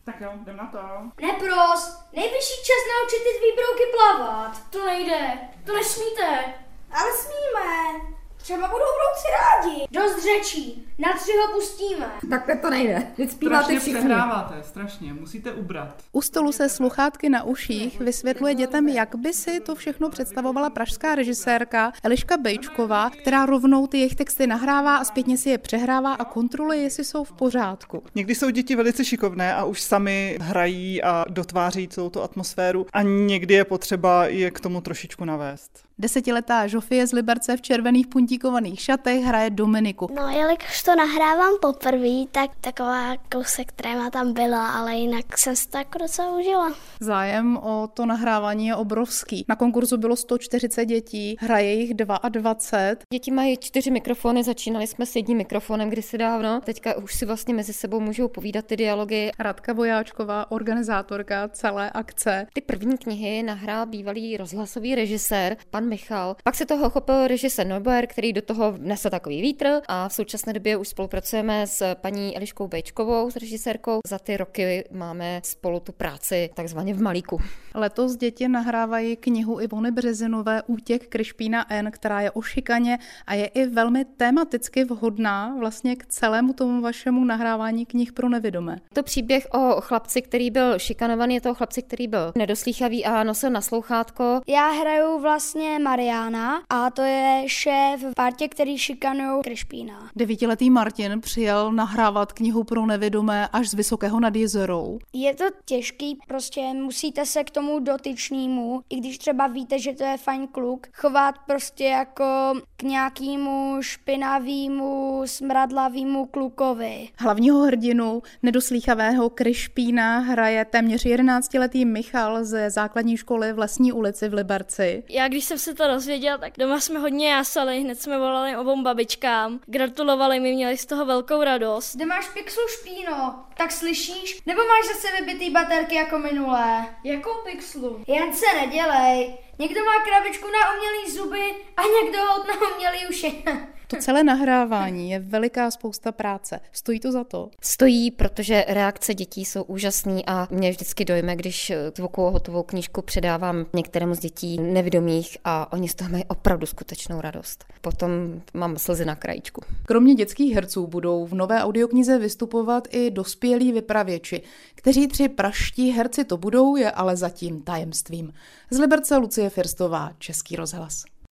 Tak jo, jdem na to. Nepros, nejvyšší čas naučit ty tvý brouky plavat. To nejde, to nesmíte. Ale smíme. Třeba budou brouci rádi. Dost řečí, na 3 ho pustíme. Takhle to nejde, teď zpíváte Strašně všichni. přehráváte, strašně, musíte ubrat. U stolu se sluchátky na uších vysvětluje dětem, jak by si to všechno představovala pražská režisérka Eliška Bejčková, která rovnou ty jejich texty nahrává a zpětně si je přehrává a kontroluje, jestli jsou v pořádku. Někdy jsou děti velice šikovné a už sami hrají a dotváří celou tu atmosféru a někdy je potřeba je k tomu trošičku navést. 10letá Žofie z Liberce v červených puntíkovaných šatech hraje Dominiku. No, jelikož to nahrávám poprvé, tak taková kousek tréma tam byla, ale jinak jsem si to jako docela užila. Zájem o to nahrávání je obrovský. Na konkurzu bylo 140 dětí, hraje jich 22. Děti mají 4 mikrofony, začínali jsme s jedním mikrofonem kdysi dávno. Teďka už si vlastně mezi sebou můžou povídat ty dialogy. Radka Vojáčková, organizátorka celé akce. Ty první knihy nahrál bývalý rozhlasový režisér, pan Michal. Pak se toho chopil režisér Norbert, který do toho vnesl takový vítr a v současné době už spolupracujeme s paní Eliškou Bejčkovou, s režisérkou. Za ty roky máme spolu tu práci takzvaně v malíku. Letos děti nahrávají knihu Ivony Březinové Útěk Krišpína N., která je o šikaně a je i velmi tematicky vhodná vlastně k celému tomu vašemu nahrávání knih pro nevidomé. To příběh o chlapci, který byl šikanovaný, je to chlapci, který byl nedoslýchavý a nosil na slouchátko. Já hraju vlastně Mariána a to je šéf v partě, který šikanují Krišpína. 9letý Martin přijel nahrávat knihu pro nevidomé až z Vysokého nad Jizerou. Je to těžký, prostě musíte se k tomu dotyčnému, i když třeba víte, že to je fajn kluk, chovat prostě jako k nějakému špinavému, smradlavému klukovi. Hlavního hrdinu nedoslýchavého Krišpína hraje téměř 11letý Michal ze základní školy v Lesní ulici v Liberci. Já když jsem se to dozvěděl, tak doma jsme hodně jásali, hned jsme volali obou babičkám, gratulovali mi, měli z toho velkou radost. Kde máš pixlu, Špíno? Tak slyšíš? Nebo máš zase vybitý baterky jako minulé? Jakou pixlu? Jen se nedělej. Někdo má krabičku na umělý zuby a někdo hod na umělý uši. To celé nahrávání je veliká spousta práce. Stojí to za to? Stojí, protože reakce dětí jsou úžasný a mě vždycky dojme, když takovou hotovou knížku předávám některému z dětí nevidomých a oni z toho mají opravdu skutečnou radost. Potom mám slzy na krajíčku. Kromě dětských herců budou v nové audioknize vystupovat i dospělí vypravěči. Kteří 3 pražští herci to budou, je ale zatím tajemstvím. Z Liberce Lucie Firstová, Český rozhlas.